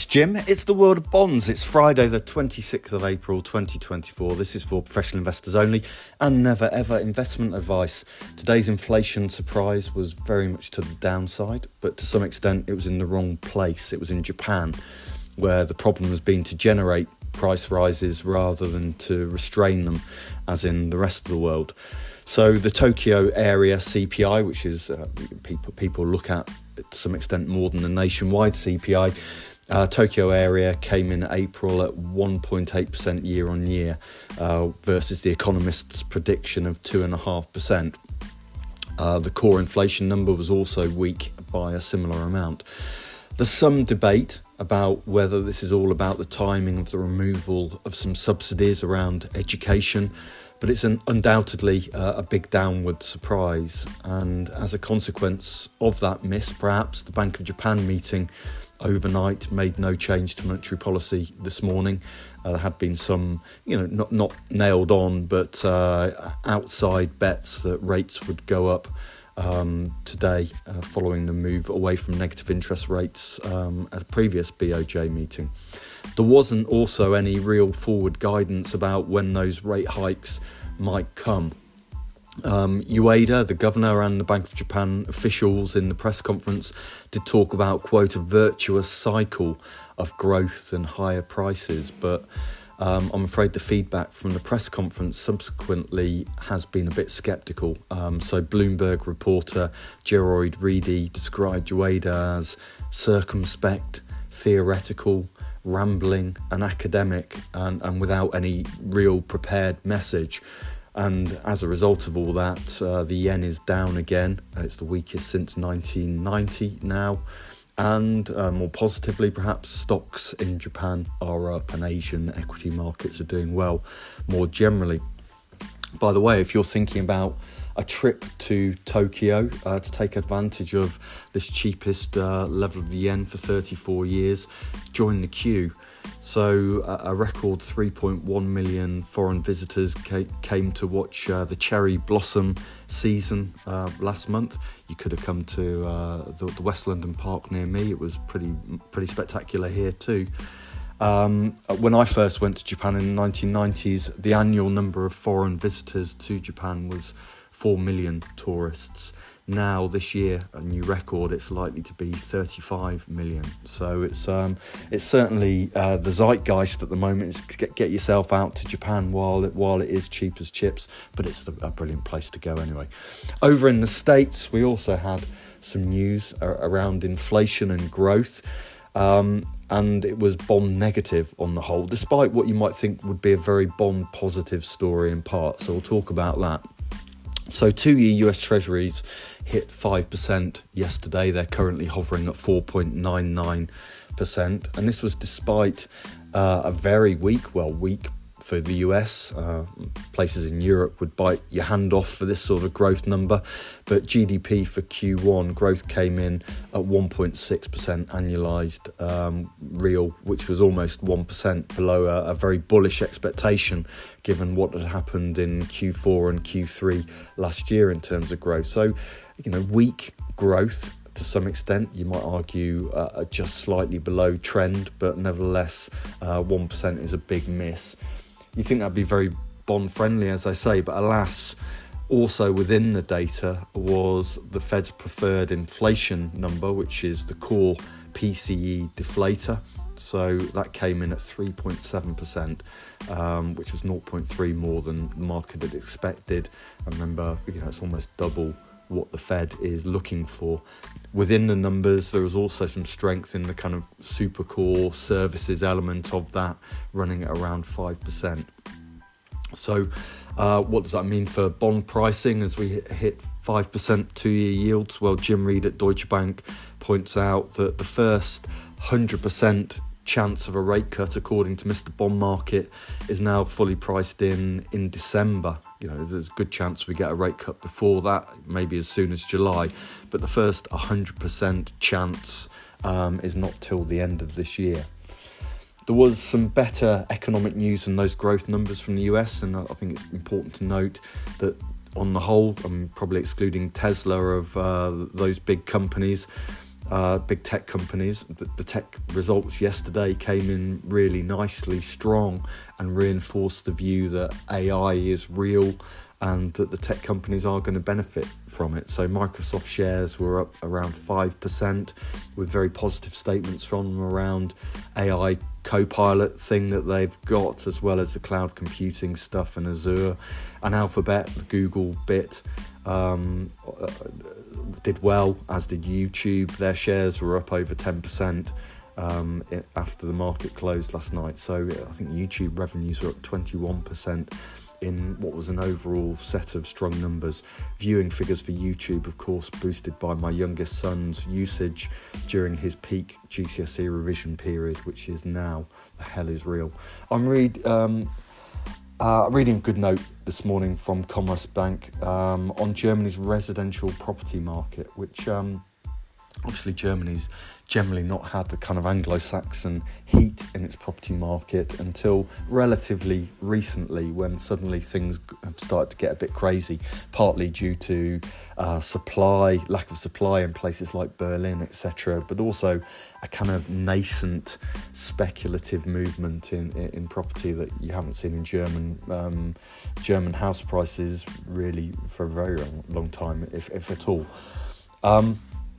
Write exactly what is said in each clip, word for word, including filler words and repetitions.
It's Jim. It's the world of bonds. It's Friday the twenty-sixth of April twenty twenty-four. This is for professional investors only and never ever investment advice. Today's inflation surprise was very much to the downside, but to some extent it was in the wrong place. It was in Japan, where the problem has been to generate price rises rather than to restrain them, as in the rest of the world. So the Tokyo area C P I, which is uh, people people look at to some extent more than the nationwide C P I, uh, Tokyo area came in April at one point eight percent year on year uh, versus the Economist's prediction of two point five percent. Uh, the core inflation number was also weak by a similar amount. There's some debate about whether this is all about the timing of the removal of some subsidies around education, but it's an undoubtedly uh, a big downward surprise. And as a consequence of that miss, perhaps the Bank of Japan meeting overnight made no change to monetary policy this morning. Uh, there had been some, you know, not, not nailed on, but uh, outside bets that rates would go up um, today uh, following the move away from negative interest rates um, at a previous B O J meeting. There wasn't also any real forward guidance about when those rate hikes might come. Um, Ueda, the governor, and the Bank of Japan officials in the press conference did talk about, quote, a virtuous cycle of growth and higher prices, but um, I'm afraid the feedback from the press conference subsequently has been a bit sceptical. Um, so Bloomberg reporter Gerard Reedy described Ueda as circumspect, theoretical, rambling and academic, and, and without any real prepared message. And as a result of all that, uh, the yen is down again. It's the weakest since nineteen ninety now. And uh, more positively, perhaps, stocks in Japan are up and Asian equity markets are doing well more generally. By the way, if you're thinking about a trip to Tokyo uh, to take advantage of this cheapest uh, level of the yen for thirty-four years, join the queue. So uh, a record three point one million foreign visitors ca- came to watch uh, the cherry blossom season uh, last month. You could have come to uh, the, the West London Park near me. It was pretty pretty spectacular here too. Um, when I first went to Japan in the nineteen nineties, the annual number of foreign visitors to Japan was four million tourists. Now, this year, a new record, it's likely to be thirty-five million. So it's um, it's certainly uh, the zeitgeist at the moment is get, get yourself out to Japan while it, while it is cheap as chips, but it's the, a brilliant place to go anyway. Over in the States, we also had some news around inflation and growth. Um, and it was bond negative on the whole, despite what you might think would be a very bond positive story in part. So we'll talk about that. So two-year U S Treasuries hit five percent yesterday. They're currently hovering at four point nine nine percent. And this was despite uh, a very weak, well, weak for the U S. Uh, places in Europe would bite your hand off for this sort of growth number. But G D P for Q one growth came in at one point six percent annualised um, real, which was almost one percent below a, a very bullish expectation given what had happened in Q four and Q three last year in terms of growth. So, you know, weak growth to some extent. You might argue uh, just slightly below trend, but nevertheless, uh, one percent is a big miss. You think that'd be very bond friendly, as I say, but alas, also within the data was the Fed's preferred inflation number, which is the core P C E deflator. So that came in at three point seven percent, um, which was zero point three more than the market had expected. And remember, you know, it's almost double what the Fed is looking for. Within the numbers, there was also some strength in the kind of super core services element of that, running at around five percent. So uh, what does that mean for bond pricing as we hit five percent two-year yields? Well, Jim Reed at Deutsche Bank points out that the first one hundred percent chance of a rate cut, according to Mister Bond Market, is now fully priced in in December. You know, there's a good chance we get a rate cut before that, maybe as soon as July. But the first one hundred percent chance um, is not till the end of this year. There was some better economic news than those growth numbers from the U S, and I think it's important to note that on the whole, I'm probably excluding Tesla of uh, those big companies, uh, big tech companies. The, the tech results yesterday came in really nicely strong and reinforced the view that A I is real and that the tech companies are going to benefit from it. So Microsoft shares were up around five percent with very positive statements from them around A I Copilot thing that they've got, as well as the cloud computing stuff and Azure. And Alphabet, the Google bit, um, did well, as did YouTube. Their shares were up over ten percent um, after the market closed last night. So I think YouTube revenues were up twenty-one percent in what was an overall set of strong numbers. Viewing figures for YouTube, of course, boosted by my youngest son's usage during his peak G C S E revision period, which is now. The hell is real. I'm read, um, uh, reading a good note this morning from Commerzbank um, on Germany's residential property market, which um, obviously Germany's generally not had the kind of Anglo-Saxon heat in its property market until relatively recently, when suddenly things have started to get a bit crazy, partly due to uh, supply, lack of supply in places like Berlin, et cetera, but also a kind of nascent speculative movement in, in, in property that you haven't seen in German um, German house prices really for a very long, long time, if, if at all. Um,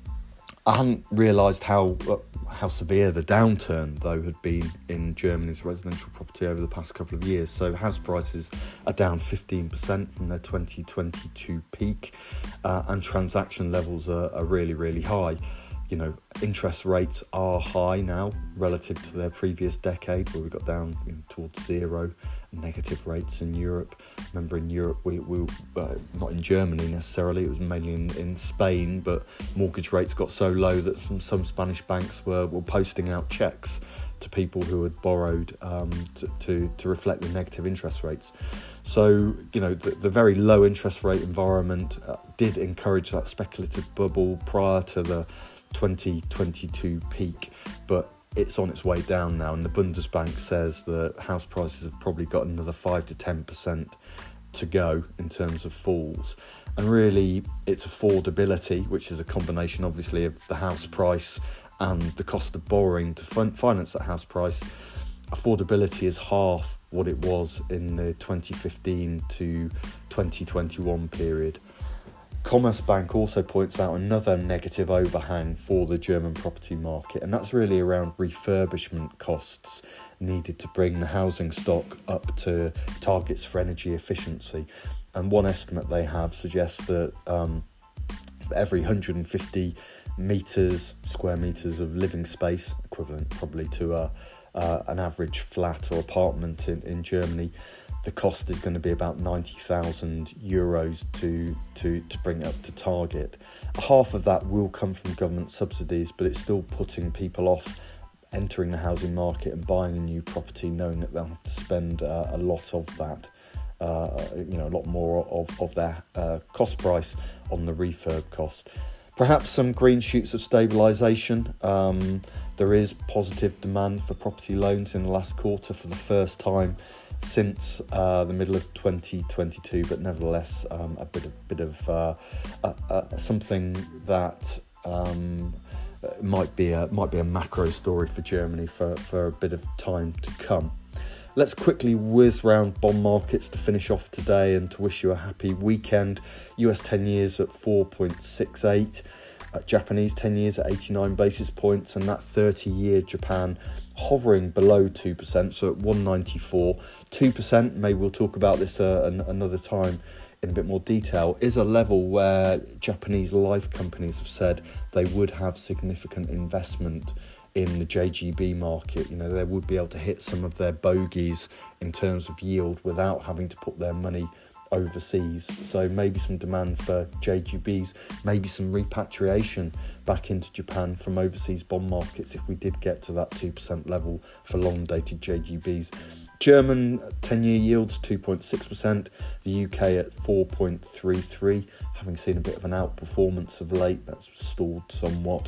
I hadn't realised how uh, how severe the downturn, though, had been in Germany's residential property over the past couple of years. So house prices are down fifteen percent from their twenty twenty-two peak, uh, and transaction levels are, are really, really high. You know, interest rates are high now relative to their previous decade, where we got down you know, towards zero, negative rates in Europe. Remember, in Europe, we, we uh, not in Germany necessarily, it was mainly in, in Spain, but mortgage rates got so low that some, some Spanish banks were, were posting out checks to people who had borrowed um, to, to, to reflect the negative interest rates. So, you know, the, the very low interest rate environment uh, did encourage that speculative bubble prior to the twenty twenty-two peak, but it's on its way down now, and the Bundesbank says that house prices have probably got another five to ten percent to go in terms of falls. And really, it's affordability, which is a combination obviously of the house price and the cost of borrowing to fun- finance that house price. Affordability is half what it was in the twenty fifteen to twenty twenty-one period. Commerzbank also points out another negative overhang for the German property market, and that's really around refurbishment costs needed to bring the housing stock up to targets for energy efficiency. And one estimate they have suggests that um, every one hundred fifty metres, square metres of living space, equivalent probably to a, uh, an average flat or apartment in, in Germany, the cost is going to be about ninety thousand euros to, to, to bring it up to target. Half of that will come from government subsidies, but it's still putting people off entering the housing market and buying a new property, knowing that they'll have to spend uh, a lot of that, uh, you know, a lot more of, of their uh, cost price on the refurb cost. Perhaps some green shoots of stabilisation. Um, there is positive demand for property loans in the last quarter for the first time since uh, the middle of twenty twenty-two, but nevertheless um, a bit of bit of uh, uh, uh, something that um, might be a might be a macro story for Germany for, for a bit of time to come. Let's quickly whiz round bond markets to finish off today and to wish you a happy weekend. U S ten years at four point six eight. Uh, Japanese ten years at eighty-nine basis points, and that thirty-year Japan hovering below two percent, so at one ninety-four. two percent, maybe we'll talk about this uh, an, another time in a bit more detail, is a level where Japanese life companies have said they would have significant investment in the J G B market. You know, they would be able to hit some of their bogeys in terms of yield without having to put their money overseas. So maybe some demand for J G Bs, maybe some repatriation back into Japan from overseas bond markets if we did get to that two percent level for long-dated J G Bs. German ten-year yields two point six percent, the U K at four point three three, having seen a bit of an outperformance of late. That's stalled somewhat.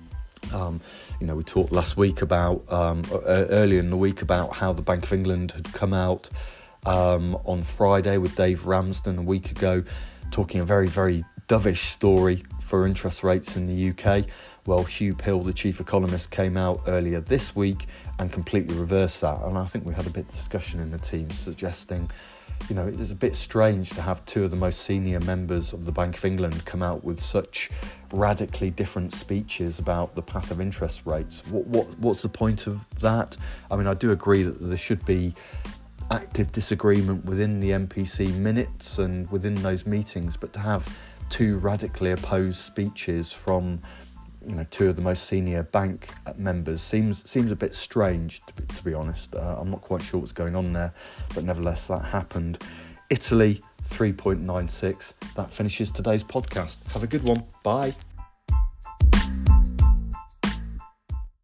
Um, you know, we talked last week about, um, earlier in the week, about how the Bank of England had come out um, on Friday with Dave Ramsden a week ago, talking a very, very dovish story for interest rates in the U K. Well, Hugh Pill, the chief economist, came out earlier this week and completely reversed that. And I think we had a bit of discussion in the team suggesting, you know, it's a bit strange to have two of the most senior members of the Bank of England come out with such radically different speeches about the path of interest rates. What, what what's the point of that? I mean, I do agree that there should be active disagreement within the M P C minutes and within those meetings, but to have two radically opposed speeches from, you know, two of the most senior bank members seems seems a bit strange, to be, to be honest. Uh, I'm not quite sure what's going on there, but nevertheless, that happened. Italy, three point nine six. That finishes today's podcast. Have a good one. Bye.